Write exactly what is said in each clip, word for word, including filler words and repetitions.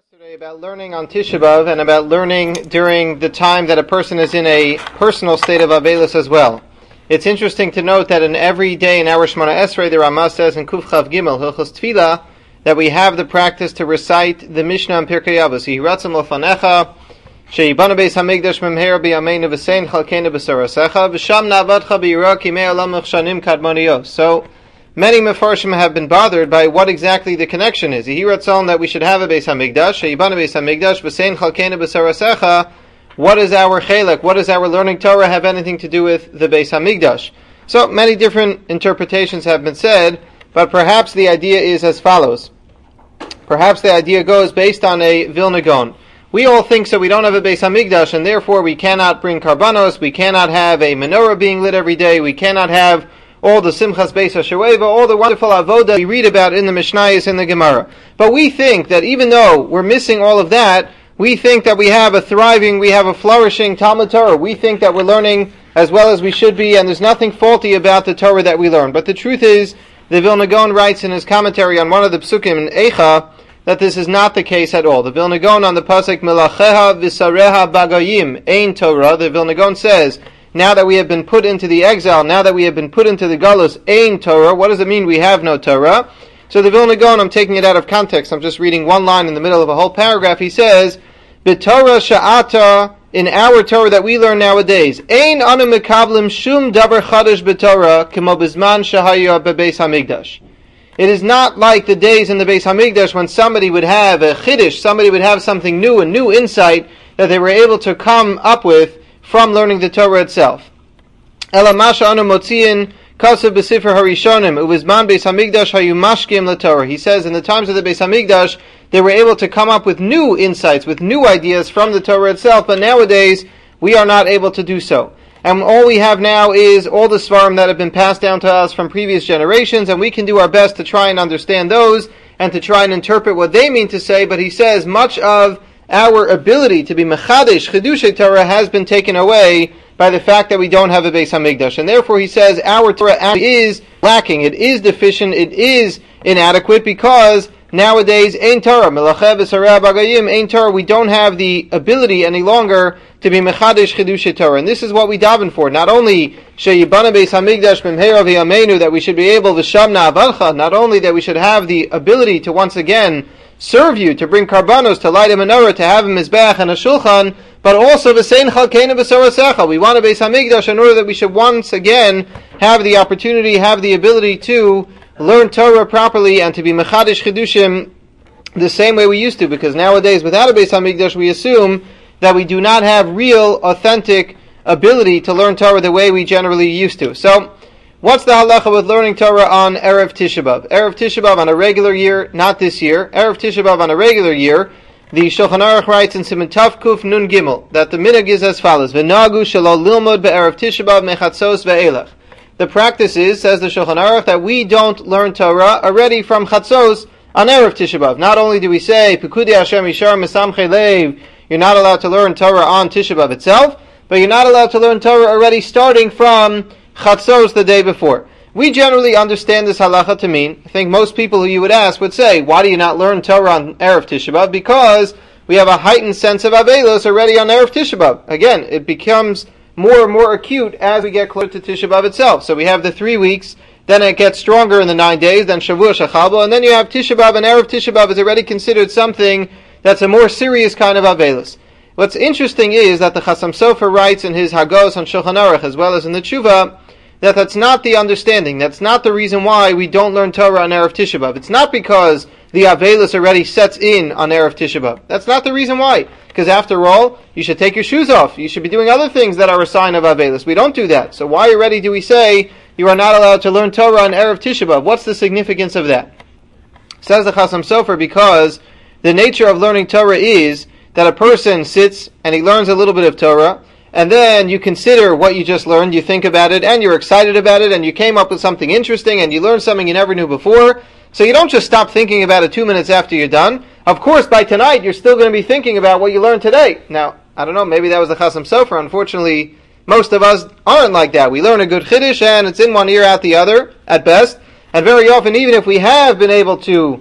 Yesterday about learning on Tisha B'Av and about learning during the time that a person is in a personal state of Avelus as well. It's interesting to note that in every day in our Shemona Esrei, the Ramah says in Kuf Chav Gimel, Hilchos Tefillah, that we have the practice to recite the Mishnah and Pirkei Avos. Yihiratzim Lofanecha, She'yibana Beis HaMikdash Memher B'yameinu V'sein Chalkeinu B'Sarasecha, V'sham Na'avadcha B'yira Kimei Olam Uchshanim Kadmoniyos. So, many Mefarshim have been bothered by what exactly the connection is. Yihiratzon that we should have a Beis HaMikdash, She'yibana Beis HaMikdash, V'sein Chalkeinu B'Sarasecha. What does our chelek, what does our learning Torah have anything to do with the Beis HaMikdash? So, many different interpretations have been said, but perhaps the idea is as follows. Perhaps the idea goes based on a Vilna Gaon. We all think so we don't have a Beis HaMikdash, and therefore we cannot bring karbanos, we cannot have a menorah being lit every day, we cannot have all the Simchas Beis HaShoeva, all the wonderful avoda we read about in the Mishnayos and the Gemara. But we think that even though we're missing all of that, we think that we have a thriving, we have a flourishing Talmud Torah. We think that we're learning as well as we should be, and there's nothing faulty about the Torah that we learn. But the truth is, the Vilna Gaon writes in his commentary on one of the psukim in Eicha, that this is not the case at all. The Vilna Gaon on the pasuk Melacheha V'Sareha Bagayim Ein Torah, the Vilna Gaon says, now that we have been put into the exile, now that we have been put into the galus, Ein Torah, what does it mean we have no Torah? So the Vilna Gaon, I'm taking it out of context, I'm just reading one line in the middle of a whole paragraph, he says, B'Torah Sha'ata, in our Torah that we learn nowadays, Ein anu mekablim shum davar chadash b'Torah, k'mo b'zman shahayu b'Beis HaMikdash. It is not like the days in the Beis HaMikdash when somebody would have a chiddush, somebody would have something new, a new insight that they were able to come up with from learning the Torah itself. Ela masha anu motziin kasav b'Sifra Harishonim u'bizman Beis HaMikdash hayu mashkim l'Torah. He says in the times of the Beis HaMikdash they were able to come up with new insights, with new ideas from the Torah itself, but nowadays we are not able to do so. And all we have now is all the svarim that have been passed down to us from previous generations, and we can do our best to try and understand those and to try and interpret what they mean to say, but he says much of our ability to be mechadesh, chidushay Torah, has been taken away by the fact that we don't have a Beis HaMikdash. And therefore he says our Torah is lacking, it is deficient, it is inadequate, because nowadays, Ein Torah, Melacheh V'Sareh Bagayim, Ein Torah, we don't have the ability any longer to be Mechadesh Chidushay Torah. And this is what we daven for. Not only She'yibana Beis HaMikdash B'mheira V'yameinu, that we should be able, V'sham Na'avadcha, not only that we should have the ability to once again serve you, to bring karbanos, to light a menorah, to have a mizbeach and a shulchan, but also V'sein Chalkeinu B'Sarasecha. We want a Beis HaMikdash in order that we should once again have the opportunity, have the ability to learn Torah properly and to be Mechadesh Chidushim the same way we used to, because nowadays without a Beis HaMikdash we assume that we do not have real, authentic ability to learn Torah the way we generally used to. So, what's the halacha with learning Torah on Erev Tisha B'Av? Erev Tisha B'Av on a regular year, not this year, Erev Tisha B'Av on a regular year, the Shulchan Aruch writes in Siman Tav Kuf Nun Gimel, that the minhag is as follows, V'nagu shelo lilmod be'erev Tisha B'Av mechatzos ve'elach. The practice is, says the Shulchan Aruch, that we don't learn Torah already from Chatzos on Erev Tisha B'Av. Not only do we say, Pekudei Hashem Yishar Mesamchei Lev, you're not allowed to learn Torah on Tisha B'Av itself, but you're not allowed to learn Torah already starting from Chatzos the day before. We generally understand this halacha to mean, I think most people who you would ask would say, why do you not learn Torah on Erev Tisha B'Av? Because we have a heightened sense of Avelos already on Erev Tisha B'Av. Again, it becomes more and more acute as we get closer to Tisha B'Av itself. So we have the three weeks, then it gets stronger in the nine days, then Shavua Shechabah, and then you have Tisha B'Av, and Erev Tisha B'Av is already considered something that's a more serious kind of Avelis. What's interesting is that the Chasam Sofer writes in his Hagos on Shulchan Aruch, as well as in the Tshuva, that that's not the understanding, that's not the reason why we don't learn Torah on Erev Tisha B'Av. It's not because the Avelis already sets in on Erev Tisha B'Av. That's not the reason why. Because after all, you should take your shoes off. You should be doing other things that are a sign of Avelis. We don't do that. So why already do we say you are not allowed to learn Torah on Erev Tisha B'Av? What's the significance of that? Says the Chasam Sofer, because the nature of learning Torah is that a person sits and he learns a little bit of Torah, and then you consider what you just learned, you think about it, and you're excited about it, and you came up with something interesting, and you learned something you never knew before. So you don't just stop thinking about it two minutes after you're done. Of course, by tonight, you're still going to be thinking about what you learned today. Now, I don't know, maybe that was the Chasam Sofer. Unfortunately, most of us aren't like that. We learn a good Chiddush, and it's in one ear, out the other, at best. And very often, even if we have been able to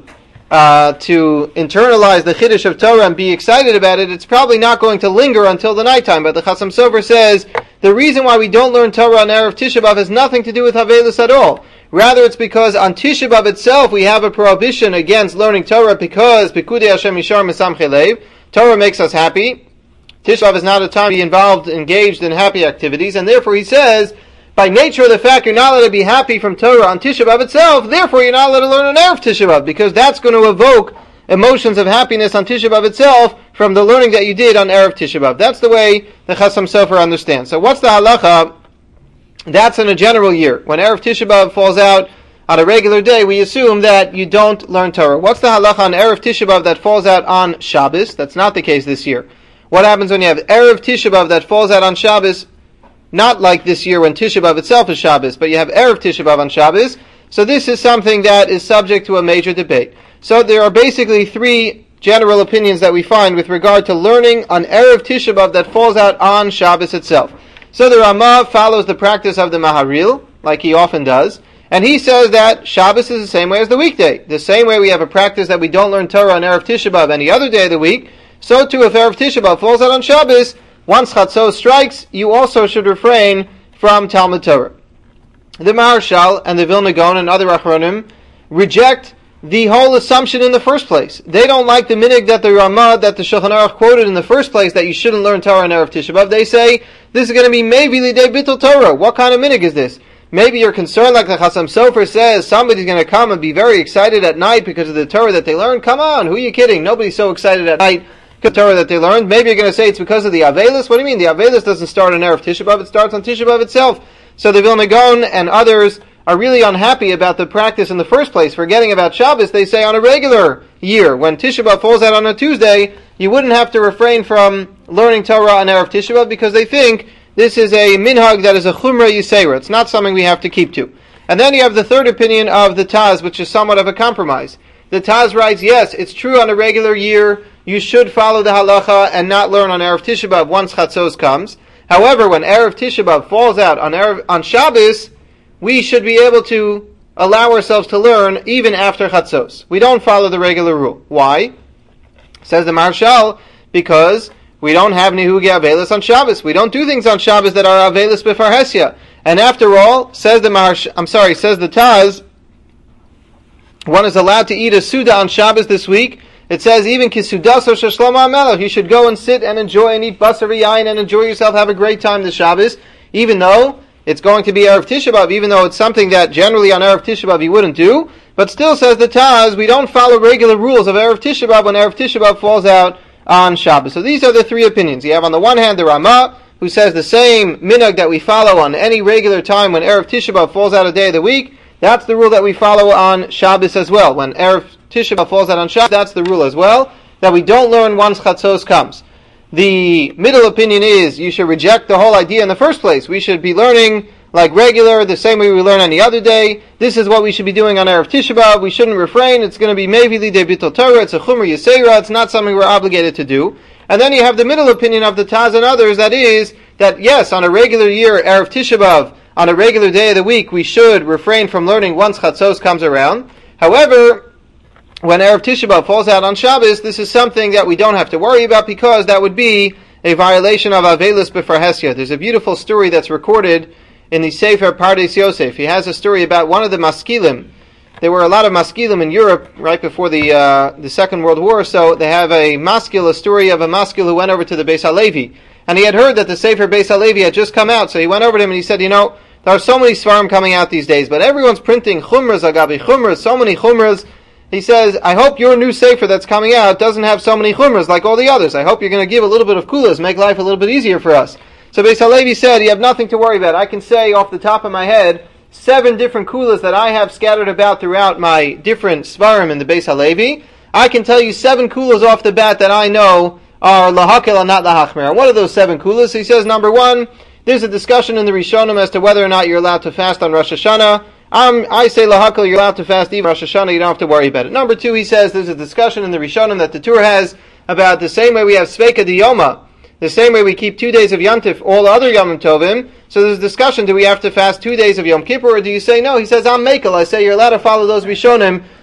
uh, to internalize the Chiddush of Torah and be excited about it, it's probably not going to linger until the nighttime. But the Chasam Sofer says the reason why we don't learn Torah on Erev Tisha B'Av has nothing to do with Havelus at all. Rather, it's because on Tisha B'Av itself we have a prohibition against learning Torah because Pikudei Hashem Yishar Mesamchei Lev. Torah makes us happy. Tisha B'Av is not a time to be involved, engaged in happy activities, and therefore he says, by nature of the fact you're not allowed to be happy from Torah on Tisha B'Av itself, therefore you're not allowed to learn on Erev Tisha B'Av, because that's going to evoke emotions of happiness on Tisha B'Av itself from the learning that you did on Erev Tisha B'Av. That's the way the Chasam Sofer understands. So what's the halacha? That's in a general year. When Erev Tisha B'Av falls out on a regular day, we assume that you don't learn Torah. What's the halacha on Erev Tisha B'Av that falls out on Shabbos? That's not the case this year. What happens when you have Erev Tisha B'Av that falls out on Shabbos? Not like this year when Tisha B'Av itself is Shabbos, but you have Erev Tisha B'Av on Shabbos. So this is something that is subject to a major debate. So there are basically three general opinions that we find with regard to learning on Erev Tisha B'Av that falls out on Shabbos itself. So the Ramah follows the practice of the Maharil, like he often does, and he says that Shabbos is the same way as the weekday. The same way we have a practice that we don't learn Torah on Erev Tisha B'Av any other day of the week, so too if Erev Tisha B'Av falls out on Shabbos, once Chatzos strikes, you also should refrain from Talmud Torah. The Maharshal and the Vilna Gaon and other Achronim reject the whole assumption in the first place. They don't like the minig that the Ramah, that the Shulchan Aruch quoted in the first place, that you shouldn't learn Torah on Erev Tisha B'Av. They say, this is going to be maybe lidei bittul Torah. What kind of minig is this? Maybe you're concerned, like the Chasam Sofer says, somebody's going to come and be very excited at night because of the Torah that they learned. Come on, who are you kidding? Nobody's so excited at night because of the Torah that they learned. Maybe you're going to say it's because of the Avelis. What do you mean? The Avelis doesn't start on Erev Tisha B'Av, it starts on Tisha B'Av itself. So the Vilna Gaon and others are really unhappy about the practice in the first place. Forgetting about Shabbos, they say on a regular year, when Tisha B'Av falls out on a Tuesday, you wouldn't have to refrain from learning Torah on Erev Tisha B'Av because they think this is a minhag that is a chumra yisera. It's not something we have to keep to. And then you have the third opinion of the Taz, which is somewhat of a compromise. The Taz writes, yes, it's true on a regular year, you should follow the halacha and not learn on Erev Tisha B'Av once Chatzos comes. However, when Erev Tisha B'Av falls out on Erev, on Shabbos, we should be able to allow ourselves to learn even after Chatzos. We don't follow the regular rule. Why? Says the Maharshal, because we don't have Nihugi Avelis on Shabbos. We don't do things on Shabbos that are Avelis B'Farhesia. And after all, says the Maharsh, I'm sorry, says the Taz, one is allowed to eat a Suda on Shabbos this week. It says even Kisudas or Shlomo HaMelech, you should go and sit and enjoy and eat basar v'yayin and enjoy yourself, have a great time this Shabbos, even though it's going to be Erev Tisha B'Av, even though it's something that generally on Erev Tisha B'Av you wouldn't do. But still, says the Taz, we don't follow regular rules of Erev Tisha B'Av when Erev Tisha B'Av falls out on Shabbos. So these are the three opinions. You have on the one hand the Ramah, who says the same minhag that we follow on any regular time when Erev Tisha B'Av falls out a day of the week, that's the rule that we follow on Shabbos as well. When Erev Tisha B'Av falls out on Shabbos, that's the rule as well, that we don't learn once Chatzos comes. The middle opinion is you should reject the whole idea in the first place. We should be learning like regular, the same way we learn any other day. This is what we should be doing on Erev Tisha B'Av. We shouldn't refrain. It's going to be maybe lidei bittul Torah. It's a chumra yisera. It's not something we're obligated to do. And then you have the middle opinion of the Taz and others, that is, that yes, on a regular year, Erev Tisha B'Av, on a regular day of the week, we should refrain from learning once Chatzos comes around. However, when Erev Tisha B'Av falls out on Shabbos, this is something that we don't have to worry about because that would be a violation of Avelis B'Farhesia. There's a beautiful story that's recorded in the Sefer Pardes Yosef. He has a story about one of the Maskilim. There were a lot of Maskilim in Europe right before the uh, the Second World War, so they have a Maskil, a story of a Maskil who went over to the Beis HaLevi. And he had heard that the Sefer Beis HaLevi had just come out, so he went over to him and he said, you know, there are so many Svarim coming out these days, but everyone's printing Chumras, Agabi Chumras, so many Chumras. He says, I hope your new Sefer that's coming out doesn't have so many Chumras like all the others. I hope you're going to give a little bit of kulas, make life a little bit easier for us. So Beis HaLevi said, you have nothing to worry about. I can say off the top of my head seven different kulas that I have scattered about throughout my different Svarim in the Beis HaLevi. I can tell you seven kulas off the bat that I know are lahakel and not lahachmer. What are those seven kulas? He says, number one, there's a discussion in the Rishonim as to whether or not you're allowed to fast on Rosh Hashanah. Um, I say lahakel, you're allowed to fast even Rosh Hashanah, you don't have to worry about it. Number two, he says, there's a discussion in the Rishonim that the Tur has about the same way we have Sveika Diyoma, the same way we keep two days of Yantif, all other Yom Tovim. So there's a discussion, do we have to fast two days of Yom Kippur, or do you say no? He says, I'm Mekel. I say you're allowed to follow those Rishonim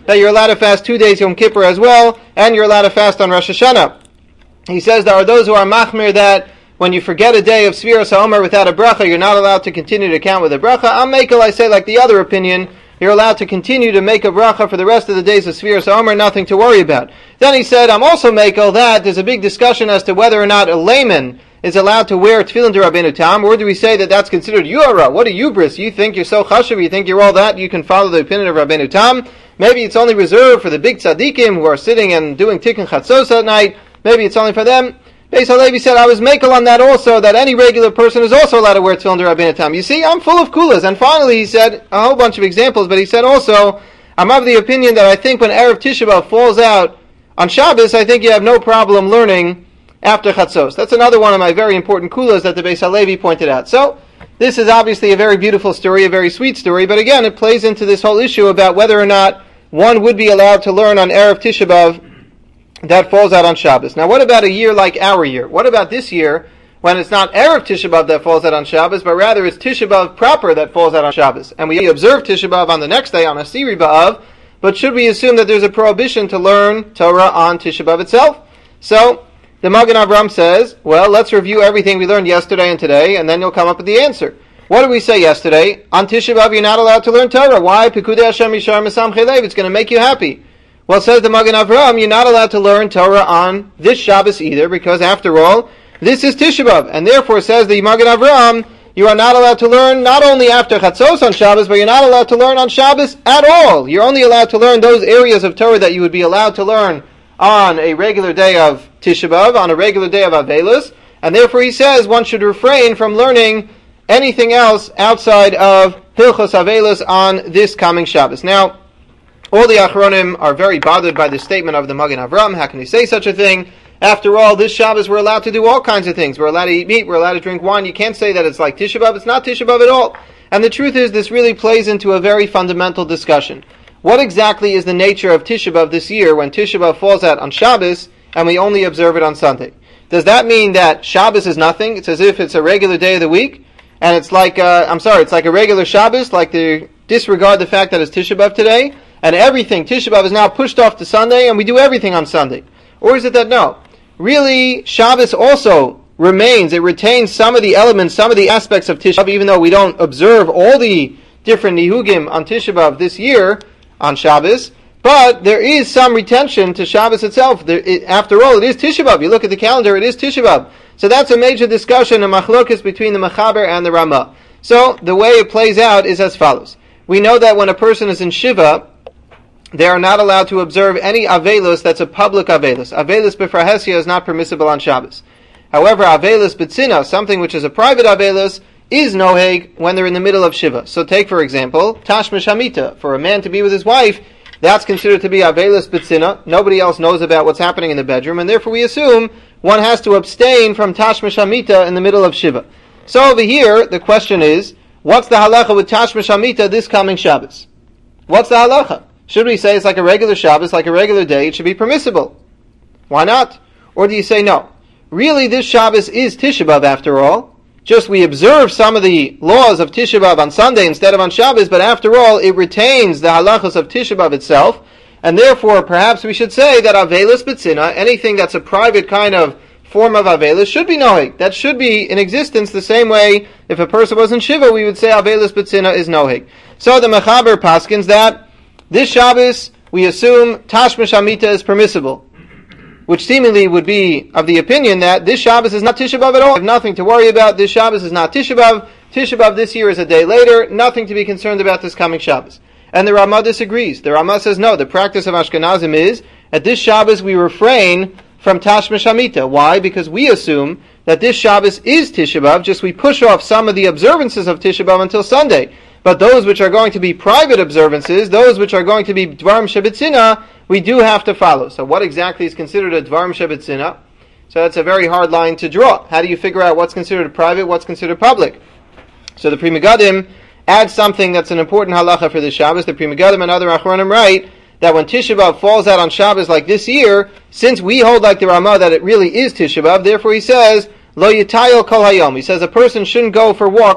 that you're allowed to fast two days Yom Kippur as well, and you're allowed to fast on Rosh Hashanah. He says there are those who are machmir that when you forget a day of Sfiras HaOmer without a bracha, you're not allowed to continue to count with a bracha. I'm Mekel, I say like the other opinion, you're allowed to continue to make a bracha for the rest of the days of Sfiras HaOmer, nothing to worry about. Then he said, I'm also Mekel that there's a big discussion as to whether or not a layman is allowed to wear tefillin to Rabbeinu Tam, or do we say that that's considered yuara? What a hubris! You think you're so chashuv, you think you're all that, you can follow the opinion of Rabbeinu Tam. Maybe it's only reserved for the big tzaddikim who are sitting and doing tikkun chatzos at night. Maybe it's only for them. Beis Halevi said, I was makel on that also, that any regular person is also allowed to wear tefillin to Rabbeinu Tam. You see, I'm full of kulas. And finally he said, a whole bunch of examples, but he said also, I'm of the opinion that I think when Erev Tisha B'Av falls out on Shabbos, I think you have no problem learning after Chatzos. That's another one of my very important kulas that the Beis Halevi pointed out. So, this is obviously a very beautiful story, a very sweet story, but again, it plays into this whole issue about whether or not one would be allowed to learn on Erev Tisha B'Av that falls out on Shabbos. Now, what about a year like our year? What about this year, when it's not Erev Tisha B'Av that falls out on Shabbos, but rather it's Tisha B'Av proper that falls out on Shabbos? And we observe Tisha B'Av on the next day, on Asiri B'Av, but should we assume that there's a prohibition to learn Torah on Tisha B'Av itself? So, the Magen Avraham says, well, let's review everything we learned yesterday and today, and then you'll come up with the answer. What did we say yesterday? On Tisha B'Av, you're not allowed to learn Torah. Why? Pikudei Hashem Yishar Mesam Chelev. It's going to make you happy. Well, says the Magen Avraham, you're not allowed to learn Torah on this Shabbos either, because after all, this is Tisha B'Av. And therefore, says the Magen Avraham, you are not allowed to learn not only after Chatzos on Shabbos, but you're not allowed to learn on Shabbos at all. You're only allowed to learn those areas of Torah that you would be allowed to learn on a regular day of Tisha B'Av, on a regular day of Avelos, and therefore he says one should refrain from learning anything else outside of Hilchos Avelos on this coming Shabbos. Now, all the Achronim are very bothered by the statement of the Magen Avraham. How can he say such a thing? After all, this Shabbos we're allowed to do all kinds of things. We're allowed to eat meat, we're allowed to drink wine. You can't say that it's like Tisha B'Av. It's not Tisha B'Av at all. And the truth is, this really plays into a very fundamental discussion. What exactly is the nature of Tisha B'Av this year when Tisha B'Av falls out on Shabbos and we only observe it on Sunday? Does that mean that Shabbos is nothing? It's as if it's a regular day of the week, and it's like, uh, I'm sorry, it's like a regular Shabbos, like to disregard the fact that it's Tisha B'Av today, and everything, Tisha B'Av is now pushed off to Sunday, and we do everything on Sunday? Or is it that no? Really, Shabbos also remains, it retains some of the elements, some of the aspects of Tisha B'Av, even though we don't observe all the different nihugim on Tisha B'Av this year, on Shabbos, but there is some retention to Shabbos itself. There, it, after all, it is Tisha B'Av. You look at the calendar, it is Tisha B'Av. So that's a major discussion, a machlokes between the Mechaber and the Ramah. So the way it plays out is as follows. We know that when a person is in Shiva, they are not allowed to observe any Avelos that's a public Avelos. Avelos b'frahesia is not permissible on Shabbos. However, Avelos b'tzina, something which is a private Avelos, is noheg when they're in the middle of Shiva. So take, for example, Tashmish Hamita. For a man to be with his wife, that's considered to be Avelos B'tzina. Nobody else knows about what's happening in the bedroom, and therefore we assume one has to abstain from Tashmish Hamita in the middle of Shiva. So over here, the question is, what's the halacha with Tashmish Hamita this coming Shabbos? What's the halacha? Should we say it's like a regular Shabbos, like a regular day, it should be permissible? Why not? Or do you say no? Really, this Shabbos is Tisha B'Av after all. Just we observe some of the laws of Tisha B'Av on Sunday instead of on Shabbos, but after all, it retains the halachos of Tisha B'Av itself, and therefore, perhaps we should say that Avelos B'tzina, anything that's a private kind of form of Avelos, should be noheg. That should be in existence the same way, if a person was in Shiva, we would say Avelos B'tzina is noheg. So the Mechaber paskins that this Shabbos, we assume Tashmish Hamita is permissible, which seemingly would be of the opinion that this Shabbos is not Tisha B'Av at all. I have nothing to worry about. This Shabbos is not Tisha B'Av. Tisha B'Av this year is a day later. Nothing to be concerned about this coming Shabbos. And the Ramah disagrees. The Ramah says no. The practice of Ashkenazim is, at this Shabbos we refrain from Tashmish Hamita. Why? Because we assume that this Shabbos is Tisha B'Av, just we push off some of the observances of Tisha B'Av until Sunday. But those which are going to be private observances, those which are going to be Dvarim Shebetzina, we do have to follow. So what exactly is considered a Dvarim Shebetzina? So that's a very hard line to draw. How do you figure out what's considered private, what's considered public? So the Pri Megadim adds something that's an important halacha for the Shabbos. The Pri Megadim and other Achronim write that when Tisha B'Av falls out on Shabbos like this year, since we hold like the Ramah that it really is Tisha B'Av, therefore he says, Lo Yitayel Kol Hayom. He says a person shouldn't go for walks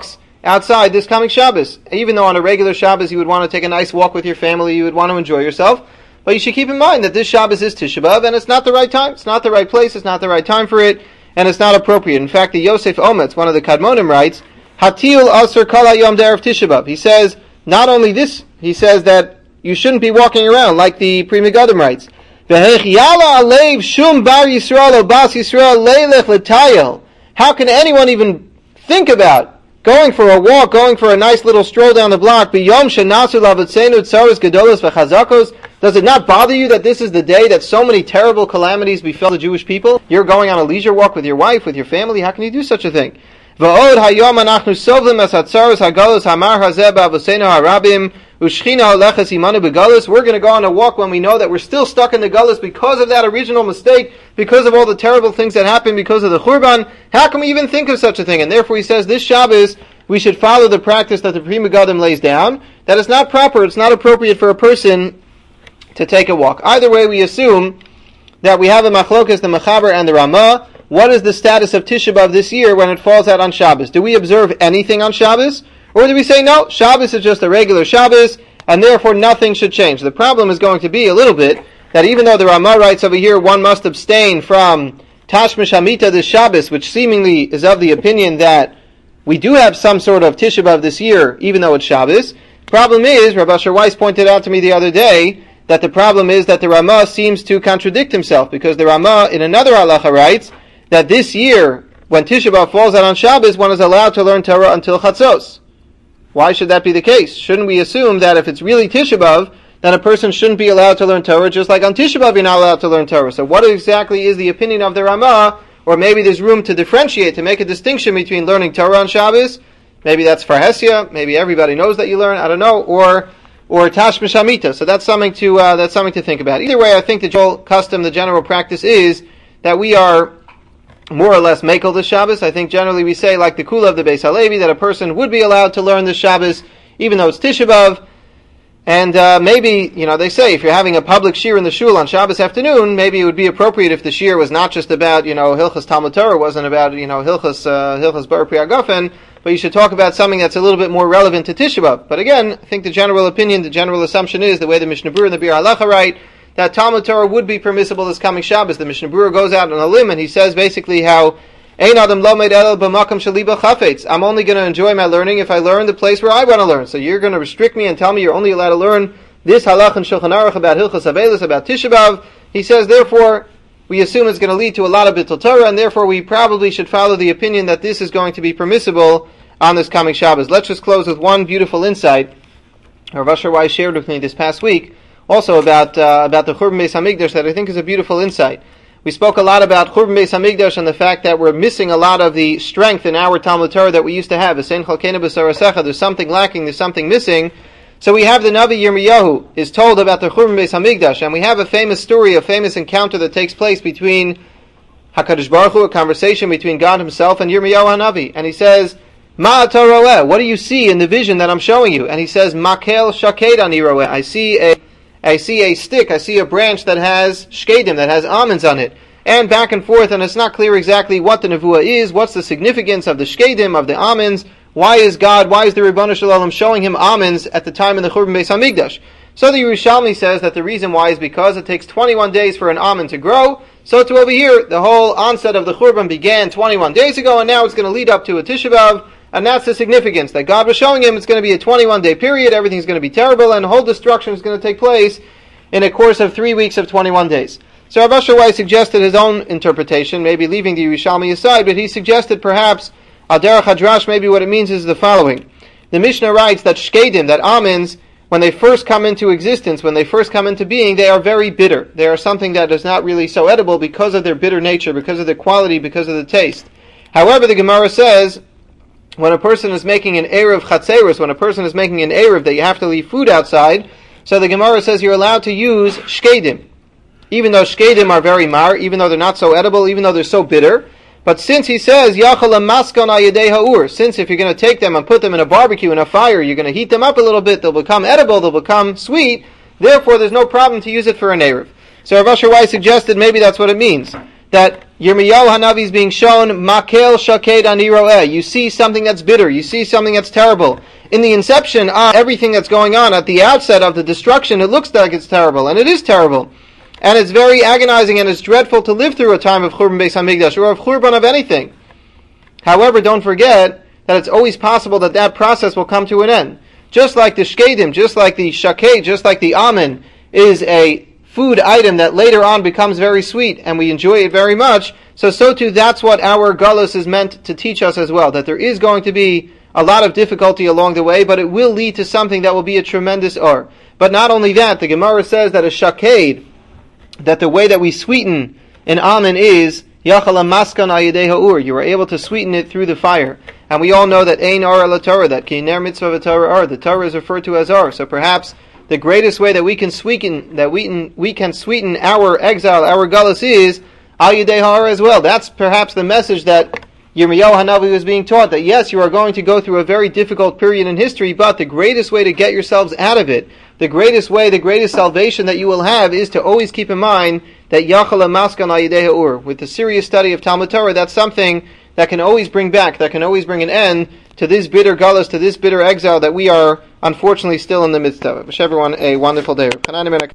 outside this coming Shabbos. Even though on a regular Shabbos you would want to take a nice walk with your family, you would want to enjoy yourself, but you should keep in mind that this Shabbos is Tisha B'Av, and it's not the right time. It's not the right place. It's not the right time for it, and it's not appropriate. In fact, the Yosef Ometz, one of the Kadmonim, writes, Hatil Asr Kol Hayom D'Erev Tisha B'Av. He says, not only this, he says that you shouldn't be walking around, like the Pri Megadim writes, how can anyone even think about going for a walk, going for a nice little stroll down the block? Does it not bother you that this is the day that so many terrible calamities befell the Jewish people? You're going on a leisure walk with your wife, with your family. How can you do such a thing? We're going to go on a walk when we know that we're still stuck in the Gullus because of that original mistake, because of all the terrible things that happened because of the Churban. How can we even think of such a thing? And therefore he says this Shabbos we should follow the practice that the Pri Megadim lays down, that it's not proper, it's not appropriate for a person to take a walk. Either way, we assume that we have a machlokas, the Mechaber and the Ramah. What is the status of Tisha B'Av this year when it falls out on Shabbos? Do we observe anything on Shabbos? Or do we say, no, Shabbos is just a regular Shabbos, and therefore nothing should change? The problem is going to be a little bit that even though the Ramah writes over here one must abstain from Tashmish Hamita this Shabbos, which seemingly is of the opinion that we do have some sort of Tisha B'Av this year, even though it's Shabbos. Problem is, Rabbi Asher Weiss pointed out to me the other day, that the problem is that the Ramah seems to contradict himself, because the Ramah in another halacha writes that this year, when Tisha B'Av falls out on Shabbos, one is allowed to learn Torah until Chatzos. Why should that be the case? Shouldn't we assume that if it's really Tisha B'Av, then a person shouldn't be allowed to learn Torah, just like on Tisha B'Av you're not allowed to learn Torah? So what exactly is the opinion of the Ramah? Or maybe there's room to differentiate, to make a distinction between learning Torah on Shabbos. Maybe that's Farhesia, maybe everybody knows that you learn, I don't know, or or Tashmish Hamita. So that's something to uh, that's something to think about. Either way, I think the general custom, the general practice is that we are more or less makel this Shabbos. I think generally we say, like the Kula of the Beis Halevi, that a person would be allowed to learn this Shabbos, even though it's Tisha B'Av. And uh, maybe, you know, they say if you're having a public shir in the shul on Shabbos afternoon, maybe it would be appropriate if the shir was not just about, you know, Hilchas Talmud Torah, wasn't about, you know, Hilchas uh, Hilchas Bar Pri Hagafen, but you should talk about something that's a little bit more relevant to Tisha B'Av. But again, I think the general opinion, the general assumption is, the way the Mishnah Berurah and the Bir Halacha write, that Talmud Torah would be permissible this coming Shabbos. The Mishnah Berurah goes out on a limb and he says basically how Ein Adam Lomed El B'Makam Shaliba Chafetz. I'm only going to enjoy my learning if I learn the place where I want to learn. So you're going to restrict me and tell me you're only allowed to learn this halach and Shulchan Aruch about Hilchas Avelis, about Tisha B'Av. He says, therefore, we assume it's going to lead to a lot of Bittul Torah, and therefore we probably should follow the opinion that this is going to be permissible on this coming Shabbos. Let's just close with one beautiful insight Rav Asher Weiss shared with me this past week, also about uh, about the Churban Beis Hamikdash, that I think is a beautiful insight. We spoke a lot about Churban Beis Hamikdash and the fact that we're missing a lot of the strength in our Talmud Torah that we used to have. There's something lacking, there's something missing. So we have the Navi Yirmiyahu is told about the Churban Beis Hamikdash, and we have a famous story, a famous encounter that takes place between HaKadosh Baruch Hu, a conversation between God himself and Yirmiyahu HaNavi. And he says, Ma ata roeh, what do you see in the vision that I'm showing you? And he says, Makel shaked ani roeh, I see a I see a stick, I see a branch that has shkedim, that has almonds on it. And back and forth, and it's not clear exactly what the nevuah is, what's the significance of the shkedim, of the almonds. Why is God, why is the Ribbon Shalom showing him almonds at the time in the Churban Beis Hamikdash? So the Yerushalmi says that the reason why is because it takes twenty-one days for an almond to grow. So to over here, the whole onset of the Churban began twenty-one days ago, and now it's going to lead up to a Tisha B'Av, and that's the significance, that God was showing him it's going to be a twenty-one day period, everything's going to be terrible, and the whole destruction is going to take place in a course of three weeks of twenty-one days. So Rav Asher Weiss suggested his own interpretation, maybe leaving the Yerushalmi aside, but he suggested perhaps Al Derech Hadrash, maybe what it means is the following. The Mishnah writes that shkedim, that almonds, when they first come into existence, when they first come into being, they are very bitter. They are something that is not really so edible because of their bitter nature, because of their quality, because of the taste. However, the Gemara says, when a person is making an Erev Chatzeros, when a person is making an Erev that you have to leave food outside, so the Gemara says you're allowed to use shkedim. Even though shkedim are very mar, even though they're not so edible, even though they're so bitter. But since he says, Yachal maskon ayedei ha'ur, since if you're going to take them and put them in a barbecue, in a fire, you're going to heat them up a little bit, they'll become edible, they'll become sweet, therefore there's no problem to use it for an Erev. So Rav Asher Weiss suggested maybe that's what it means. that Yirmiyahu Hanavi is being shown makel shaked ani roeh. You see something that's bitter. You see something that's terrible. In the inception of everything that's going on, at the outset of the destruction, it looks like it's terrible, and it is terrible. And it's very agonizing and it's dreadful to live through a time of Churban Beis HaMikdash, or of Churban of anything. However, don't forget that it's always possible that that process will come to an end. Just like the shkedim, just like the shaked, just like the almond is a food item that later on becomes very sweet and we enjoy it very much, so so too that's what our galus is meant to teach us as well, that there is going to be a lot of difficulty along the way, but it will lead to something that will be a tremendous or. But not only that, the Gemara says that a shaked, that the way that we sweeten an almond is yachala maskan al yedei ha'ur. You are able to sweeten it through the fire. And we all know that ein or la Torah, that kiner mitzvah v'Torah or, the Torah is referred to as or. So perhaps the greatest way that we can sweeten that we, we can sweeten our exile, our galus, is al yedei ha'or as well. That's perhaps the message that Yirmiyahu Hanavi was being taught, that yes, you are going to go through a very difficult period in history, but the greatest way to get yourselves out of it, the greatest way, the greatest salvation that you will have is to always keep in mind that Yachala Maskan al Yedei Ha'ur. With the serious study of Talmud Torah, that's something that can always bring back, that can always bring an end to this bitter galus, to this bitter exile that we are unfortunately still in the midst of. Wish everyone a wonderful day.